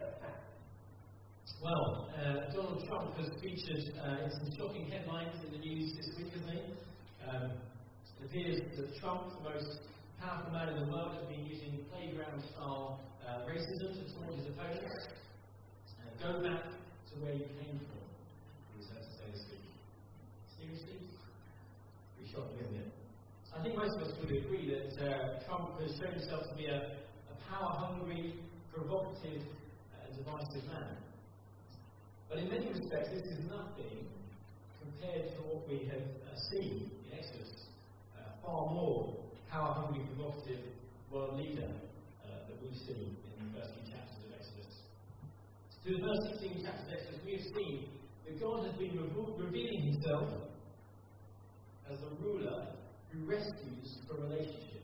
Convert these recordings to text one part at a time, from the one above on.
Well, Donald Trump has featured in some shocking headlines in the news this week, hasn't he? It appears that Trump, the most powerful man in the world, has been using playground-style racism to taunt his opponents. Go back to where you came from, he was had to say this week. Seriously? Pretty shocking, isn't it? I think most of us would agree that Trump has shown himself to be a power-hungry, provocative, and divisive man. But in many respects, this is nothing compared to what we have seen in Exodus. Far more power-hungry, provocative world leader that we've seen in the first few chapters of Exodus. Through the first 16 chapters of Exodus, we have seen that God has been revealing himself as the ruler who rescues from relationship.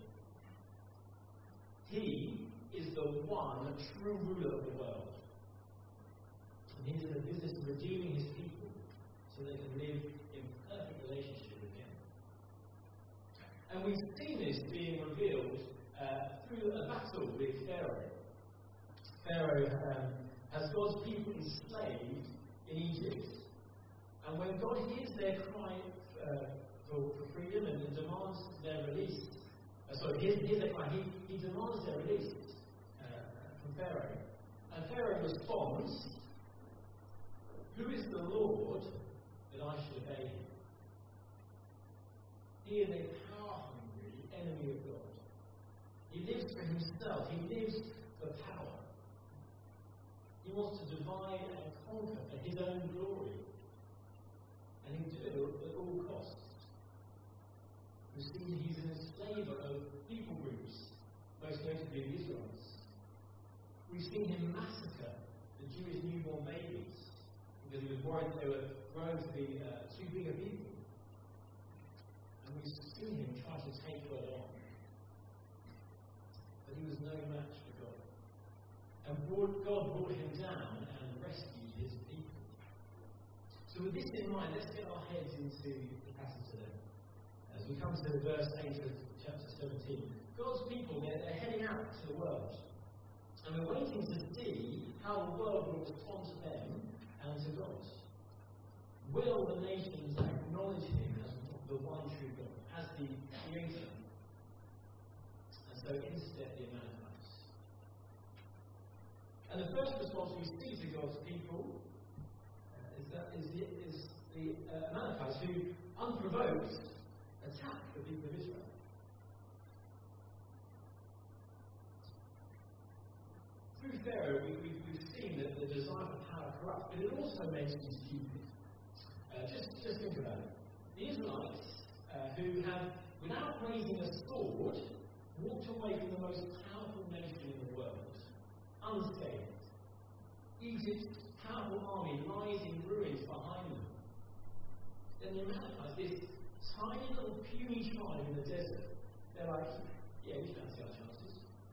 He is the one true ruler of the world. And he's in the business of redeeming his people so they can live in perfect relationship with him. And we've seen this being revealed through a battle with Pharaoh. Pharaoh has God's people enslaved in Egypt. And when God hears their cry for freedom and demands their release, hears their cry, he demands their release from Pharaoh. And Pharaoh responds, "Who is the Lord that I should obey him?" He is a power-hungry enemy of God. He lives for himself. He lives for power. He wants to divide and conquer for his own glory. And he'll do it at all costs. We've seen that he's an enslaver of people groups, most notably the Israelites. We've seen him massacre the Jewish newborn babies because he was worried they were growing to be too big a people. And we've seen him try to take God on. But he was no match for God. And God brought him down and rescued his people. So with this in mind, let's get our heads into the passage today. As we come to verse 8 of chapter 17, God's people, they're heading out to the world. And we're waiting to see how the world will respond to them and to God. Will the nations acknowledge him as the one true God, as the creator? And so instead the Amalekites. And the first response we see to God's people is the Amalekites, who, unprovoked, attack the people of Israel. Through Pharaoh, we've seen that the desire for power corrupts, but it also makes you stupid. Just think about it. The Israelites, who have, without raising a sword, walked away from the most powerful nation in the world, unscathed. Egypt's powerful army lies in ruins behind them. Then the Amalekites, this tiny little puny tribe in the desert, they're like, yeah, we fancy our chances.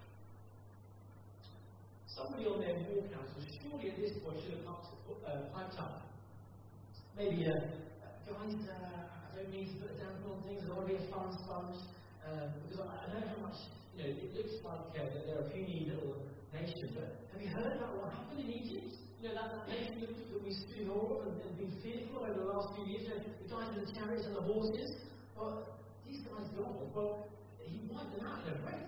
Somebody on their war council surely at this point should have piped up. Maybe, guys, I don't mean to put a damper on things, I want to be a fun sponge, because I know how much, it looks like they're a puny little nation, but have you heard about what happened in Egypt? That nation that we stood over and been fearful over the last few years, the guys in the chariots and the horses, well, these guys gone. Well, he wiped them out in a breath.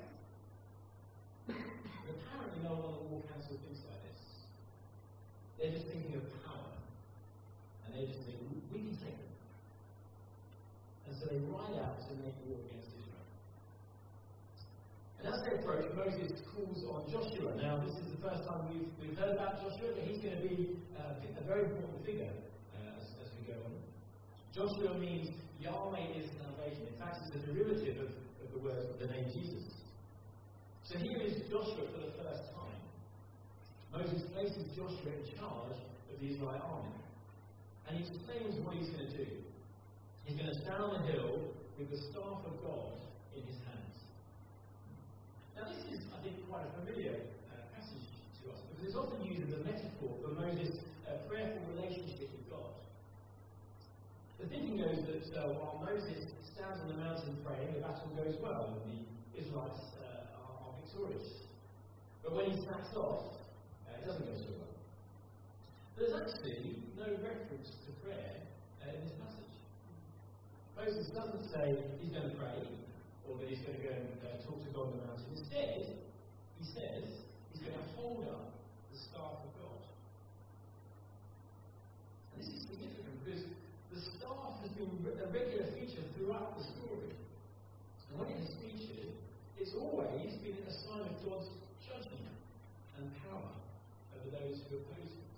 But apparently no one on the war council thinks like this. They're just thinking of power. And they just think, we can take them. And so they ride out to make war against Israel. And as they approach, Moses calls on Joshua. Now, this is the first time we've heard about Joshua, but he's going to be a very important figure as we go on. Joshua means Yahweh is salvation. In fact, it's a derivative of the word, the name Jesus. So here is Joshua for the first time. Moses places Joshua in charge of the Israelite army. And he explains what he's going to do. He's going to stand on the hill with the staff of God in his hands. Now this is, I think, quite a familiar passage to us, because it's often used as a metaphor for Moses' prayerful relationship with God. The thinking goes that while Moses stands on the mountain praying, the battle goes well, and the Israelites are victorious. But when he sacks off, doesn't go so well. There's actually no reference to prayer in this passage. Moses doesn't say he's going to pray, or that he's going to go and talk to God on the mountain. Instead, he says he's going to hold up the staff of God. And this is significant because the staff has been a regular feature throughout the story. And when it is featured, it's always been a sign of God's judgment and power over those who oppose him.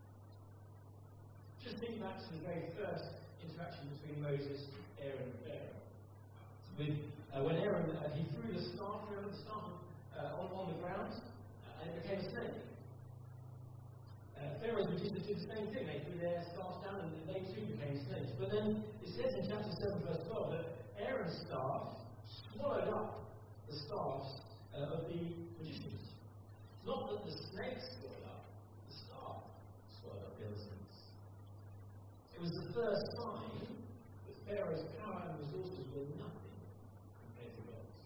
Just think back to the very first interaction between Moses, Aaron, and Pharaoh. When Aaron he threw the staff, remember the staff on the ground, and it became a snake. Pharaoh's magicians did the same thing. They threw their staff down, and they too became snakes. But then it says in chapter 7, verse 12, that Aaron's staff swallowed up the staffs of the magicians. Not that the snakes swallowed up, the staff swallowed up the other snakes. It was the first sign that Pharaoh's power and resources were nothing compared to God's.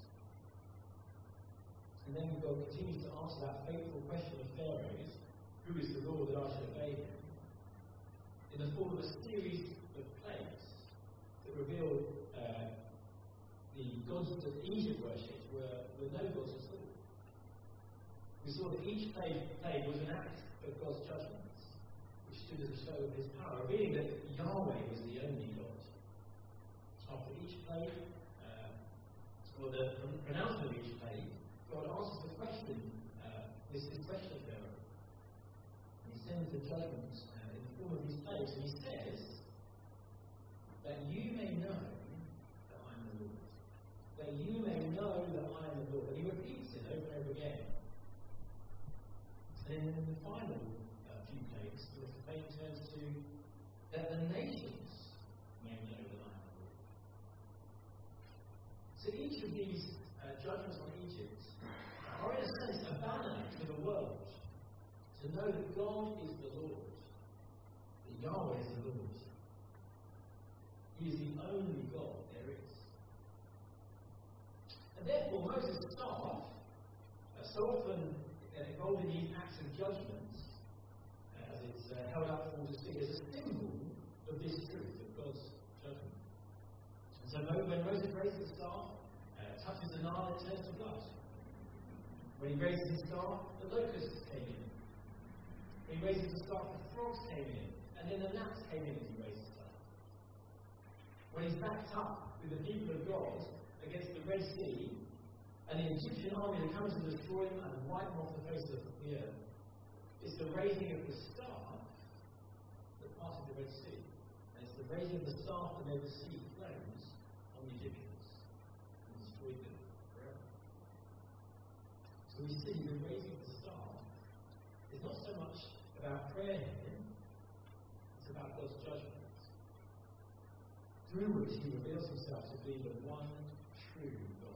And then God continues to answer that fateful question of Pharaoh's, who is the Lord that I should obey him, in the form of a series of plagues that reveal the gods that Egypt worshipped were no gods at all. We saw that each plague was an act of God's judgment, which stood as a show of his power, revealing that Yahweh was the only God. After each plague, or the pronouncement of each plague, God answers the question, this question of Pharaoh. And he sends the judgment in the form of these plagues, and he says that you may know that I am the Lord. That you may know that I am the Lord. And he repeats it over and over again. And then in the final few plagues, the fate turns to that the nations may know that I am the Lord. So each of these judgments on Egypt are in a sense a banner to the world to know that God is the Lord, that Yahweh is the Lord. He is the only God there is. And therefore Moses' staff, so often involved in these acts of judgment, as it's held up for all to see, is a symbol of this truth of God's judgment. And so when Moses raises the staff, touches the Nile, it turns to blood. When he raises his staff, the locusts came in. When he raises the staff, the frogs came in. And then the gnats came in as he raised the staff. When he's backed up with the people of God against the Red Sea, and the Egyptian army that comes to destroy them and wipe them off the face of the earth, it's the raising of the staff that parted the Red Sea. And it's the raising of the staff that made the sea flames on the Egyptians and destroyed them forever. So we see the raising of the staff is not so much about prayer here, it's about God's judgment, through which he reveals himself to be the one true God.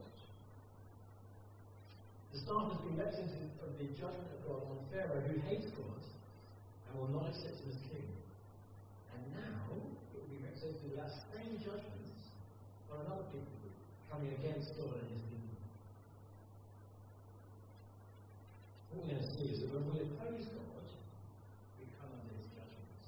The staff has been representative of the judgment of God on Pharaoh, who hates God and will not accept him as king. And now it will be representative of that same judgment on another people group coming against God and his kingdom. What we're going to see is that when we oppose God, we come under his judgments.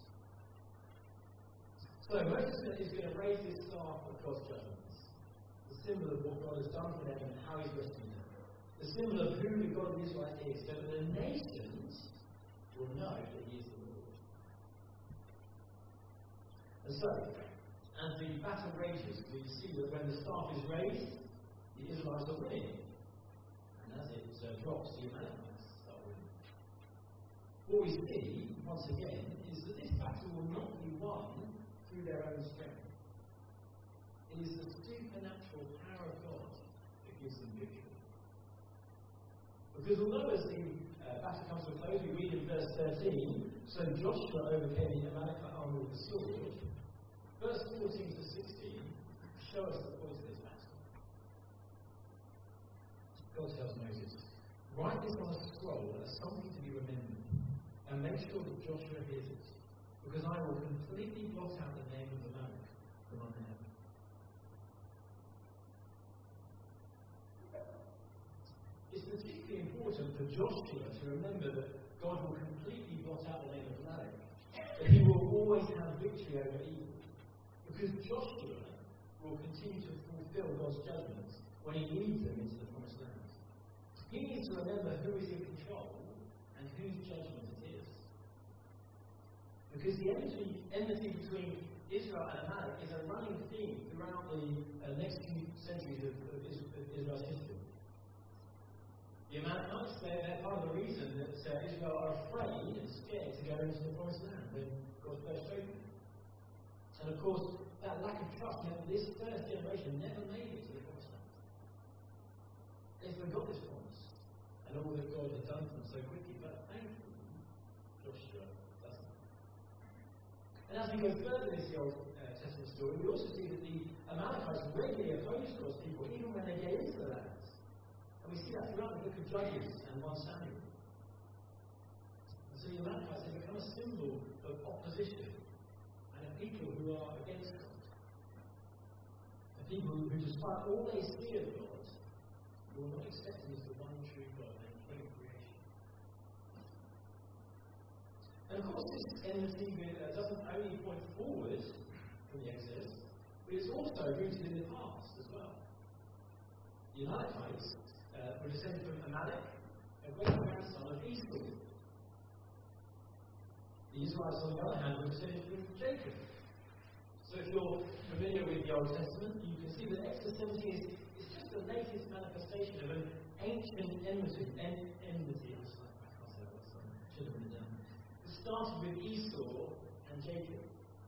So Moses is going to raise this staff of God's judgments, the symbol of what God has done for them and how he's rescued them, the symbol of who the God of Israel is, so that the nations will know that he is the Lord. And so, as the battle rages, we see that when the staff is raised, the Israelites are winning. And as it drops, the Amalekites start winning. What we see, once again, is that this battle will not be won through their own strength. It is the supernatural power of God that gives them victory. Because although as the battle comes to a close, we read in verse 13, so Joshua overcame the Amalekite army with the sword. Verse 14 to 16 show us the point of this battle. God tells Moses, write this on a scroll as something to be remembered, and make sure that Joshua hears it, because I will completely blot out the name of Amalek from under heaven. It's particularly important for Joshua to remember that God will completely blot out the name of Amalek, that he will always have victory over evil. Because Joshua will continue to fulfill God's judgments when he leads them into the promised land. He needs to remember who is in control and whose judgment it is. Because the enmity between Israel and Amalek is a running theme throughout the next few centuries of Israel's history. The Amalekites, they're part of the reason that Israel are afraid and scared to go into the promised land when God first showed them. And of course, that lack of trust meant this first generation never made it to the promised land. They forgot this promise and all that God had done for them so quickly, but thankfully, Joshua doesn't. And as we go further into the Old Testament story, we also see that the Amalekites regularly opposed God's people, even when they get into the land. And we see that throughout the book of Judges and 1 Samuel. And so the Amalekites have become a symbol of opposition and a people who are against God. A people who, despite all they see of God, will not accept him as the one true God and King of creation. And of course, this enmity doesn't only point forward from the Exodus, but it's also rooted in the past as well. The Amalekites were descended from Amalek, a great-grandson of Esau. The Israelites, on the other hand, were descended from Jacob. So if you're familiar with the Old Testament, you can see that Exodus 17 is just the latest manifestation of an ancient enmity. I can't say that, sorry. I should have written it down. It started with Esau and Jacob.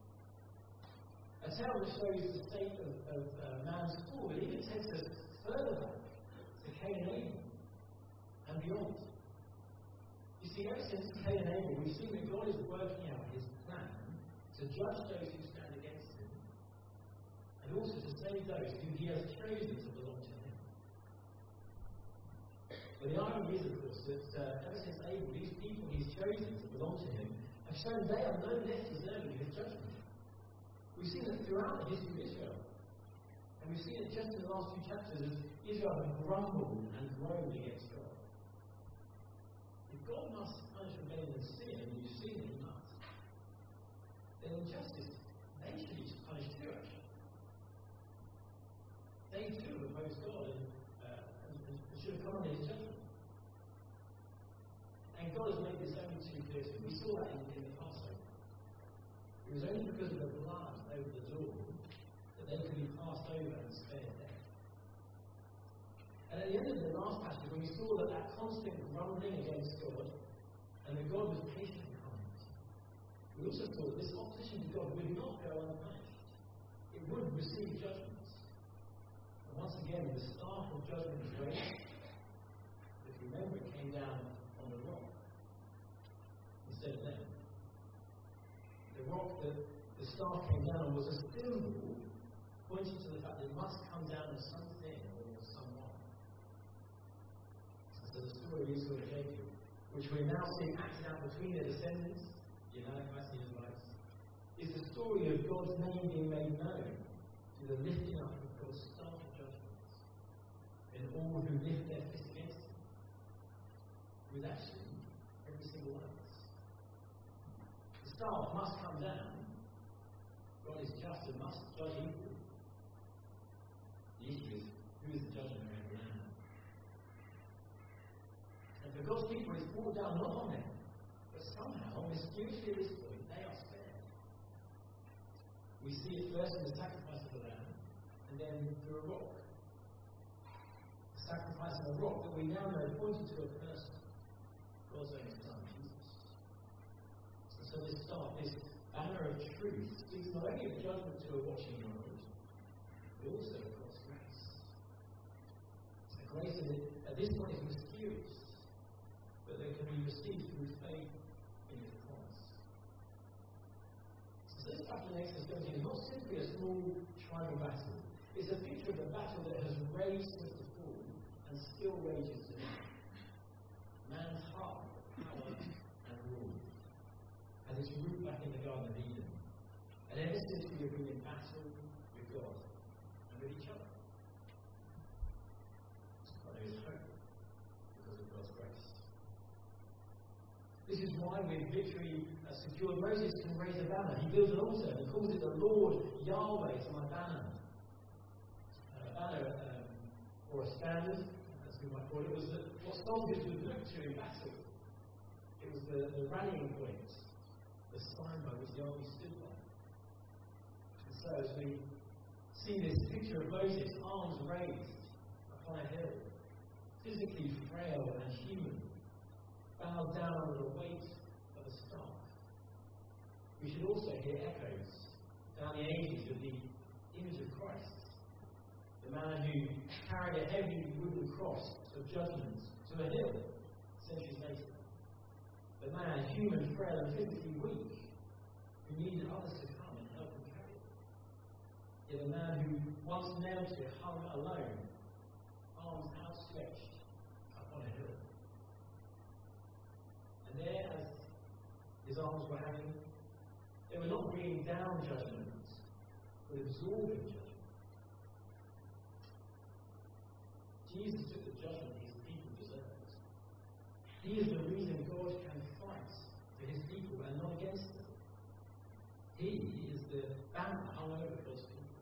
A tale that shows the state of man's fall, but even takes us further back to Cain and Abel and beyond. You see, ever since Cain and Abel, we've seen that God is working out his plan to judge those who stand against him, and also to save those who he has chosen to belong to him. But the irony is, of course, that ever since Abel, these people he's chosen to belong to him have shown they are no less deserving of his judgment. We've seen it throughout the history of Israel. And we've seen it just in the last few chapters as Israel have grumbled and groaned against God. If God must punish rebellion and sin, and you've seen that he must, then in justice, they should be punished too, actually. They too have opposed God and should have come under his judgment. And God has made this only too clear to them. We saw that in the Passover. It was only because of the blood over the door that they could be passed over and spared death. And at the end of the last passage, when we saw that constant grumbling against God, and that God was patient and kind, we also saw that this opposition to God would not go unpunished. It would receive judgments. And once again, the staff of judgment was raised. If you remember, it came down on the rock instead of them. The rock that the staff came down on was a symbol pointing to the fact that it must come down on something or someone. So the story of Esau and Jacob, which we're now seeing acted out between their descendants, the Amalekites and the Israelites, is the story of God's name being made known through the lifting up of God's staff of judgments in all who lift their fist against him. With actually every single one of us. The staff must come down. God is just and must judge evil. The issue is, who is the judge of every land? And for God's people, it's brought down not on them, but somehow, mysteriously at this point, they are spared. We see it first in the sacrifice of the lamb, and then through a rock. The sacrifice of a rock that we now know pointed to a person, God's own Son, Jesus. And so this staff, this banner of truth, speaks not only of judgment to a watching world, but also of God's grace. The grace at this point is mysterious, but they can be received through faith in his promise. So this battle in Exodus 17 is not simply a small tribal battle. It's a picture of a battle that has raged since the fall and still rages today. Man's heart, power, and rule has its root back in the Garden of Eden. And ever since we have been in battle with God and with each other. But there is hope because of God's grace. This is why, with victory secured, Moses can raise a banner. He builds an altar. He calls it the Lord Yahweh to my banner. A banner, or a standard, as we might call it, was what soldiers would look to in battle. It was the rallying point, the sign by which the army stood by. And so, as we see this picture of Moses, arms raised upon a hill, physically frail and human, bowed down under the weight of a staff, we should also hear echoes down the ages of the image of Christ, the man who carried a heavy wooden cross of judgment to a hill centuries later. The man, human, frail, and physically weak, who needed others to come and help him carry it. Yet a man who, once nailed to it, hung alone, arms outstretched upon a hill. And there, as his arms were hanging, they were not bringing down judgment, but absorbing judgment. Jesus took the judgment his people deserved. He is the reason God can fight for his people and not against them. He is the banner hung over God's people.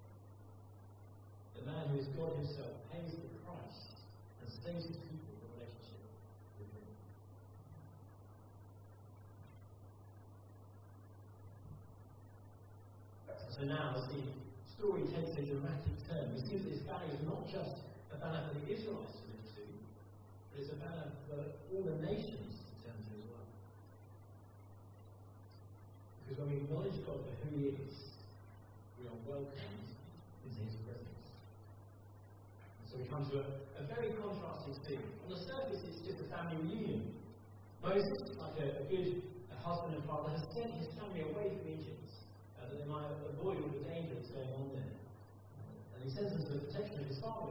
The man who is God himself pays the price and saves his people in relationship with him. So now, as the story takes a dramatic turn, we see that this banner is not just a banner for the Israelites to live to, but it's a banner for all the nations to turn to as well. Because when we acknowledge God for who he is, we are welcomed into his presence. And so we come to a very contrasting scene. On the surface, it's just a family reunion. Moses, like a good husband and father, has sent his family away from Egypt, that they might avoid all the danger that's going on there. And he sends them to the protection of his father.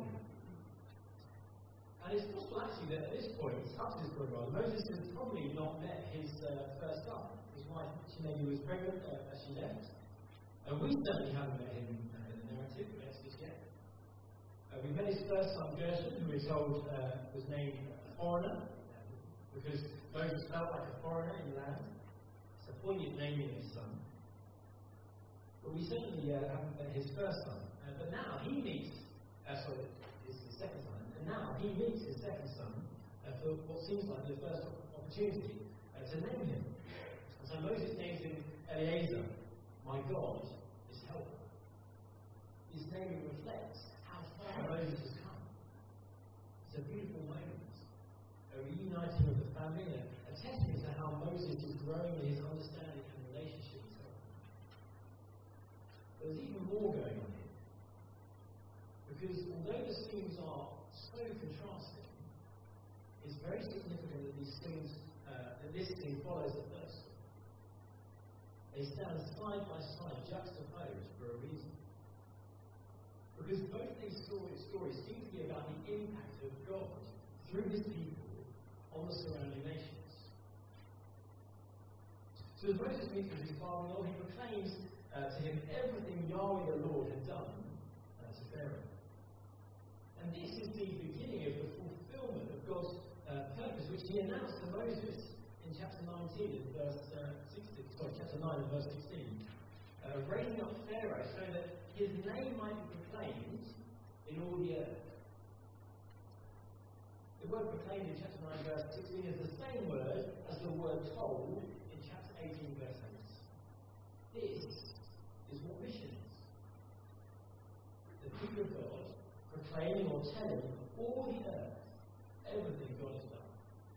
And it's possible actually that at this point, up to this point rather, Moses has probably not met his first son. His wife, she maybe was pregnant as she left. We certainly haven't met him in the narrative of Exodus yet. We've met his first son, Gershon, who we're told was named a foreigner, because Moses felt like a foreigner in the land. It's a poignant naming of his son. But we certainly haven't met his first son. But now he meets, his second son, and now he meets his second son for what seems like the first opportunity to name him. And so Moses names him Eliezer, my God is helper. His name reflects how far Moses has come. It's a beautiful moment, a reuniting of the family, a testament to how Moses is growing in his understanding and relationship with God. But there's even more going on here. Because although the scenes are so contrasting, it's very significant that this scene follows the first one. They stand side by side, juxtaposed for a reason. Because both these stories seem to be about the impact of God through his people on the surrounding nations. So as Moses meets with his father-in-law, he proclaims to him everything Yahweh the Lord had done to Pharaoh. And this is the beginning of the fulfillment of God's purpose, which he announced to Moses in chapter 19 and verse 16. Chapter 9 and verse 16. Raising up Pharaoh so that his name might be proclaimed in all the earth. The word proclaimed in chapter 9 verse 16 is the same word as the word told in chapter 18 verse 8. This is what mission is. The people of God proclaiming or telling all the earth everything God has done.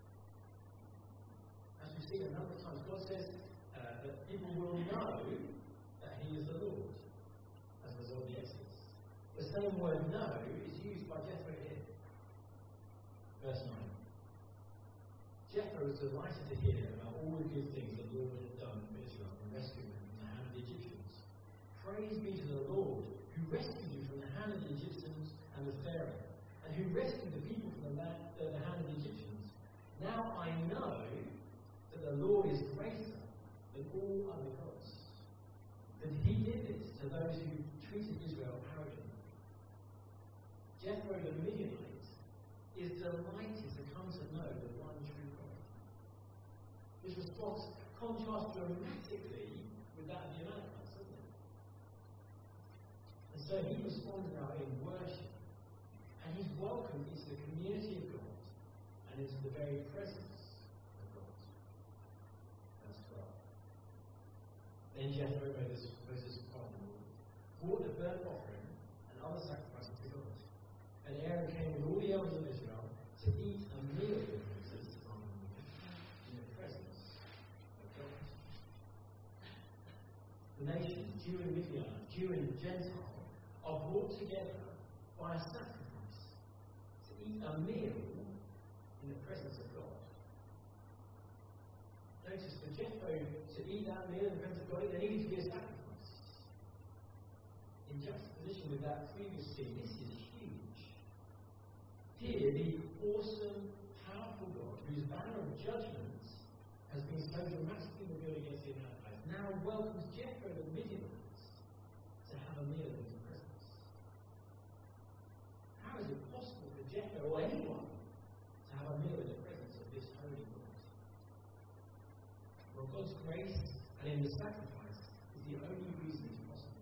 As we've seen a number of times, God says that people will know that he is the Lord, as a result of the Exodus. The same word know is used by Jethro here. Verse 9. Jethro was delighted to hear about all the good things the Lord had done for Israel and rescued them from the hand of the Egyptians. Praise be to the Lord, who rescued you from the hand of the Egyptians and the Pharaoh, and who rescued the people from the hand of the Egyptians. Now I know that the Lord is greater than all other gods. That he did this to those who treated Israel arrogantly. Jethro the Midianite is delighted to come to know the one true God. response contrasts dramatically with that of the Amalekites, doesn't it? And so he responds now in worship, and he's welcomed into the community of God and into the very presence of God. That's 12. Then Jethro, Moses' father, brought the burnt offering and other sacrifices to God. And Aaron came with all the elders of Israel to eat a meal with Moses in the presence of God. The nations, Jew and Midian, Jew and Gentile, are brought together by a sacrifice to eat a meal in the presence of God. Notice, for Jethro to eat that meal in the presence of God, there needed to be a sacrifice. In juxtaposition with that previous scene, this is huge. Here, the awesome, powerful God, whose banner of judgment has been so dramatically revealed against the Amalekites, now welcomes Jethro the Midianites to have a meal in his presence. How is it possible for Jethro or anyone to have a meal in the presence of this holy God? Well, God's grace and in the sacrifice is the only reason it's possible.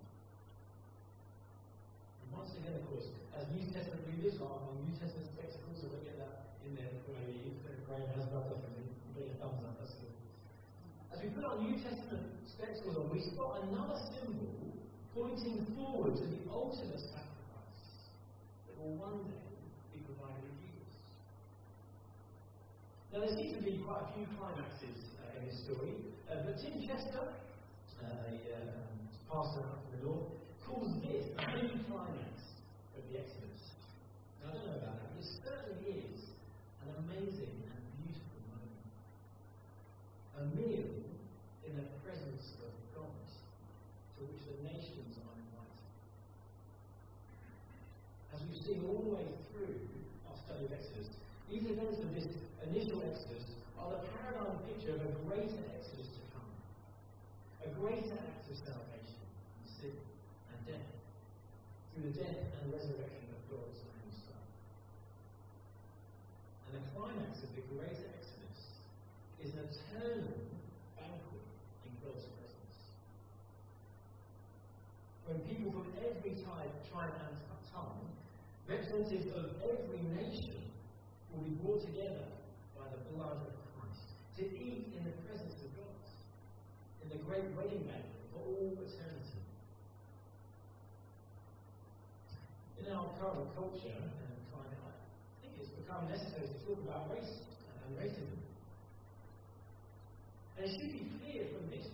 And once again, of course, as New Testament readers, our New Testament spectacles, so we'll get that in there for maybe Graham has that up and get your thumbs up. That's good. As we put our New Testament spectacles on, we spot another symbol pointing forward to the ultimate sacrifice that will one day be provided in Jesus. Now, there seem to be quite a few climaxes in this story, but Tim Chester, a pastor up in the north, calls this the main climax of the Exodus. Now, I don't know about that, but it certainly is an amazing and beautiful moment. A meal in the presence of God, to which the nations are invited. As we've seen all the way through our study of Exodus, these events of this initial Exodus are the paradigm picture of a greater Exodus to come. A greater act of salvation from sin and death, through the death and resurrection of God's own Son. And the climax of the greater Exodus is an eternal banquet in God's presence. When people from every tribe and tongue, representatives of every nation, will be brought together by the blood of Christ to eat in the presence of God, in the great wedding banquet for all eternity. In our current culture and climate, I think it's become necessary to talk about race and racism. And it should be clear from this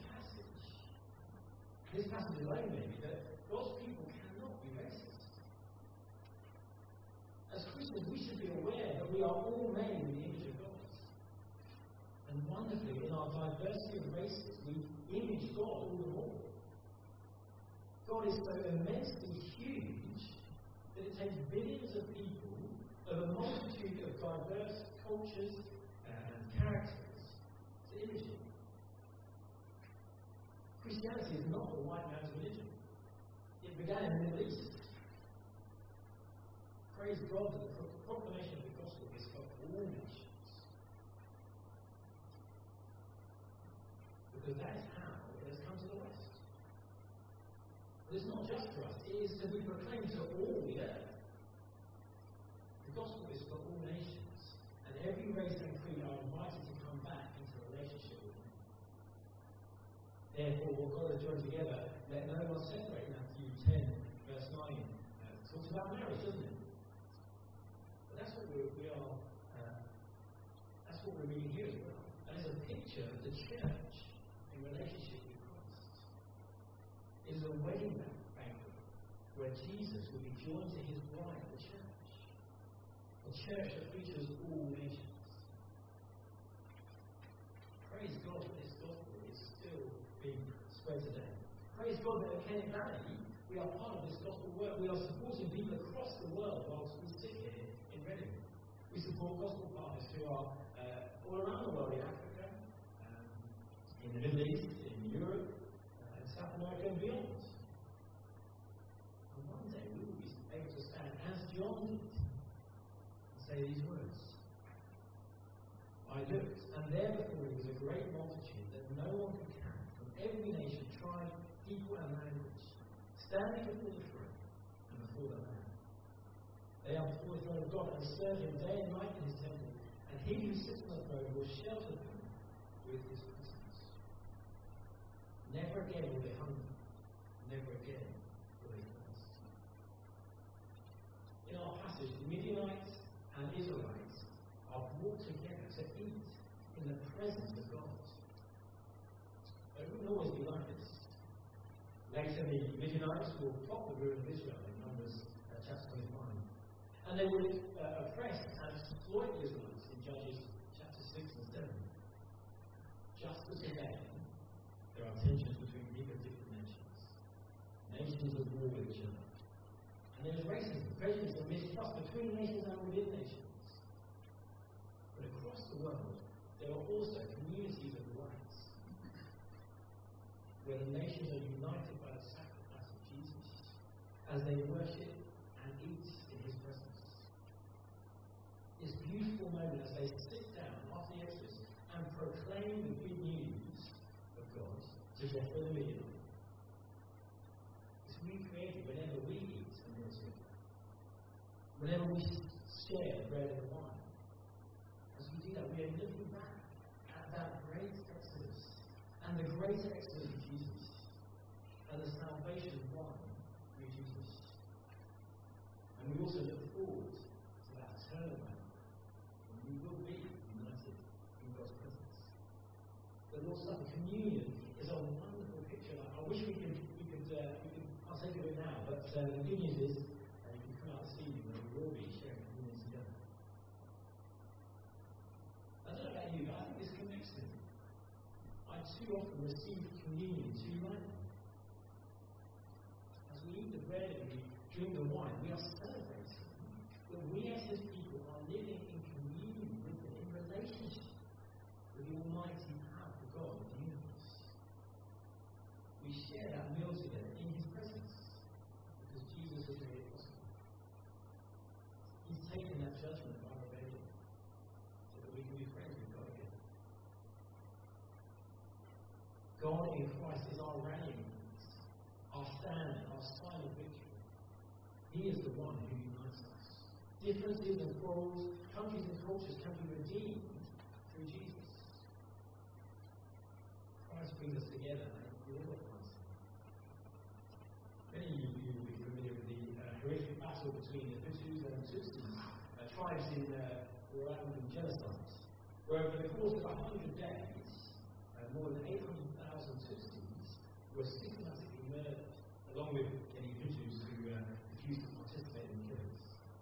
passage alone maybe, that God's people cannot be racist. As Christians, we should be aware that we are all made in the image of God. And wonderfully, in our diversity of races, we image God all the more. God is so immensely huge that it takes billions of people of a multitude of diverse cultures and characters to image Him. Christianity is not a white man's religion. It began in the Middle East. Praise God that the proclamation of the gospel is for all nations. Because that is how it has come to the West. But it's not just for us, it is to be proclaimed to all the earth. The gospel is for all nations, and every race and creed are invited to come back into a relationship with Him. Therefore, what God has joined together, let no one separate. Matthew 10, verse 9. Talks about marriage, doesn't it? But that's what that's what we're reading here as well. And it's a picture of the church in relationship with Christ. It is a wedding banquet where Jesus will be joined to His bride, the church. A church that features all nations. Praise God that this gospel is still being spread today. Praise God that at Kennet Valley we are part of this gospel work. We are supporting people across the world whilst we sit here in Reading. We support gospel partners who are all around the world, in Africa, in the Middle East, in Europe, and South America and beyond. And one day we will be able to stand as John did and say these words: I I looked, and there before me was a great multitude that no one could count, from every nation, tribe, people, and language, standing before the throne and before the Lamb. They are before the throne of God and serve him day and night in his temple, and he who sits on the throne will shelter them with his presence. Never again will they hunger, never again will they thirst. In our passage, the Midianites and Israelites are brought together to eat in the presence of God. But it wouldn't always be like this. Later, the Midianites will plot the ruin of Israel in Numbers chapter 25. And they will oppress and exploit the Israelites in Judges chapter 6 and 7. Just as today, there are tensions between people of different nations. Nations at war with each other. And there is racism, prejudice, and mistrust between nations and within nations. But across the world, there are also communities of rights, where the nations are united by the sacrifice of Jesus as they worship and eat in his presence. This beautiful moment as they sit down after the Exodus and proclaim the good news of God to their fellow Midianites. It's recreated whenever we eat a meal together, whenever we share the bread and the wine. As we do that, we are looking back at that great Exodus and the great Exodus of Jesus and the salvation won through Jesus. And we also look forward to that eternal moment when we will be united in God's presence. The Lord's Supper, communion, is a wonderful picture. I wish we could I'll take it now, but the good news is you can come out this evening when we will be sharing communion together. I don't know about you, but I think this connects me. I too often receive communion too lightly. As we eat the bread and we drink the wine, we are celebrating that we as his people are living in communion with him, in relationship with the almighty, powerful God of the universe. We share that meal together in his presence because Jesus has made it possible. He's taken that judgment of our rebellion so that we can be friends with God again. God in Christ is our rallying point, our stand, our sign of victory. He is the one who unites us. Differences and quarrels, countries and cultures can be redeemed through Jesus. Christ brings us together and glorifies us. Many of you will be familiar with the horrific battle between the Hutus and Tutsis, tribes in Rwandan genocide, where over the course of 100 days, more than 800,000 Tutsis were systematically murdered, along with any Hutus who refused to participate in the killings.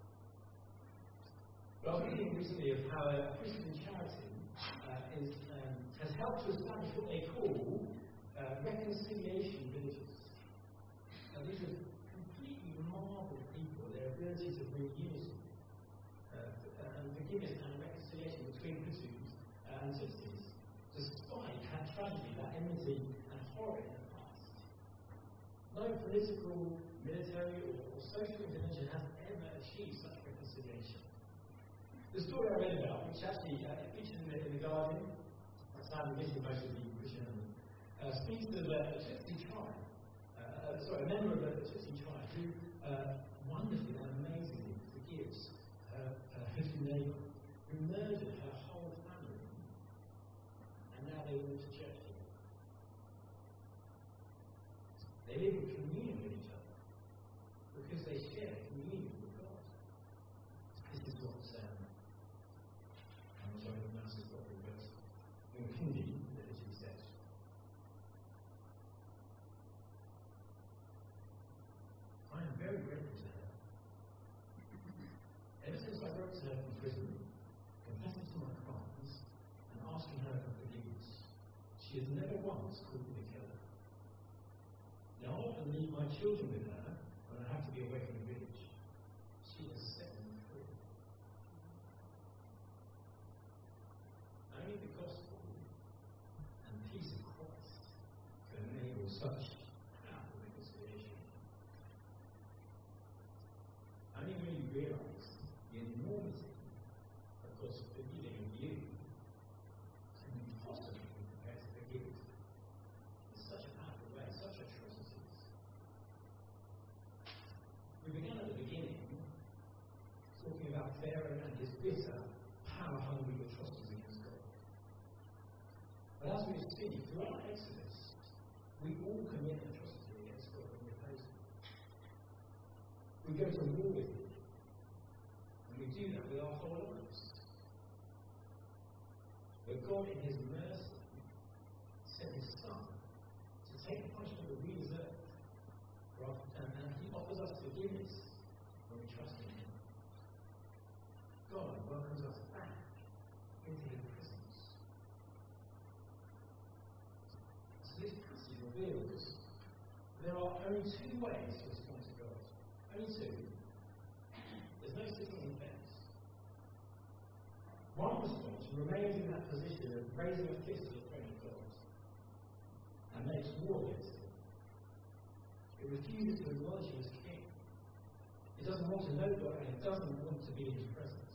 But I was reading recently of how a Christian charity has helped to establish what they call reconciliation villages. Now, these are completely marveled people, their ability to bring unity and forgiveness and reconciliation between Hutus and Tutsis, despite that tragedy, that enmity and horror in the past. No political, military, or social intervention has ever achieved such reconciliation. The story I read about, which actually featured in the Guardian, I'm sadly missing most of the Christian element, speaks of a Tutsi tribe, a member of the Tutsi tribe who wonderfully and amazingly forgives her Hutu neighbour who murdered her whole family, and now they all to church together. They live in communion with each other because they share communion with God. This is what I'm not sure if the mass is properly, but in Hindi, the liturgy says. I am very grateful to her. Ever since I wrote to her from prison, confessing to my crimes and asking her for forgiveness, she has never once called me a killer. Now, I often leave my children with her when I have to be away from the village. She has set them free. Only the gospel and peace of Christ can enable such powerful reconciliation. Only when you realize the enormity of God's forgiving of you But as we've seen, throughout Exodus, we all commit atrocity against God when we oppose Him. We go to war with Him. And we do that with our whole lives. But God, in His mercy, sent His Son to take the punishment that we deserve. And He offers us forgiveness when we trust in Him. God welcomes us back into His presence. So this passage reveals there are only two ways to respond to God. Only two. There's no signalling fence. One response remains in that position of raising a fist to the throne of God and makes war against Him. It refuses to acknowledge Him as King. It doesn't want to know God, and it doesn't want to be in His presence.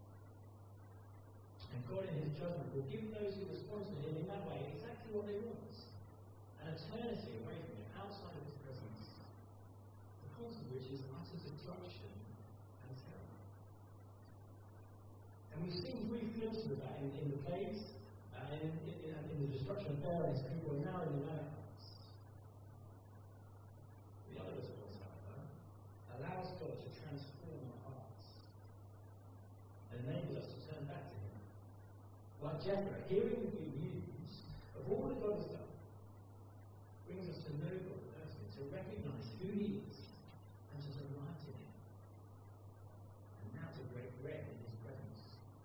And God, in His judgment, will give those who respond to Him in that way exactly what they want: an eternity away from Him, outside of His presence, the cause of which is utter destruction and terror. And we've seen brief glimpses of that in the plagues, in the destruction of Pharaoh and his people, and now in the Amalekites. The other response, however, allows God to transform our hearts and enables us to turn back to Him. Like Jephthah, hearing the good news of all that God has done brings us to know God personally, to recognise who He is, and to delight in Him, and now to break bread in His presence.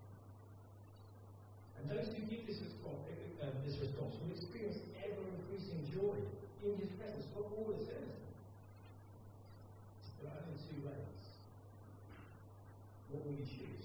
And those who give this response will experience ever-increasing joy in His presence for all eternity. There are only two ways. What will you choose?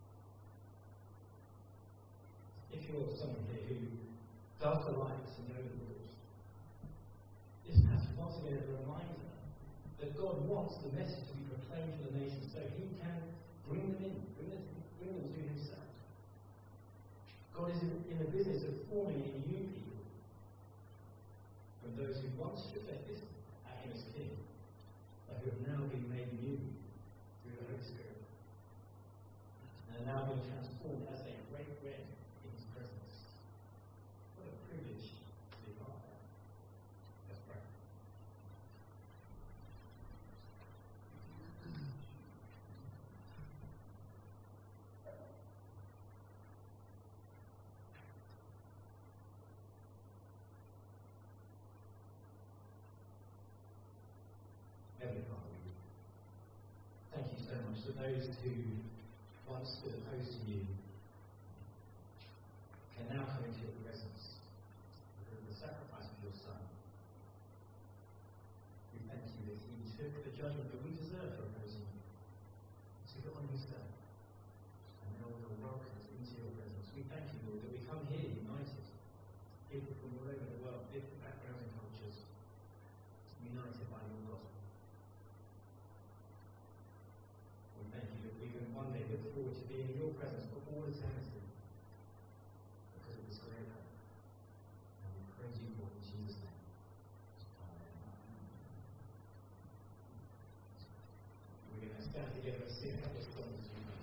If you're someone here who does delight to know the Lord, this passage once again is a reminder that God wants the message to be proclaimed to the nations so He can bring them to Himself. God is in the business of forming a new people from those who once shook their fist at Him as King, but who have now been made new through the Holy Spirit, and are now being transformed as they break bread in His presence. What a privilege to be part of that. Let's pray. Heavenly Father, we thank You so much that those who once stood opposed to You can now come into Your presence because of the sacrifice of Your Son. We thank You that He took the judgment that we deserve for opposing You, took it on Himself, and now we are welcomed into Your presence. We thank You, Lord, that we come here united, people from all over the world, different backgrounds and cultures, united by Your gospel. We thank You that we can one day look forward to being in Your presence for all eternity.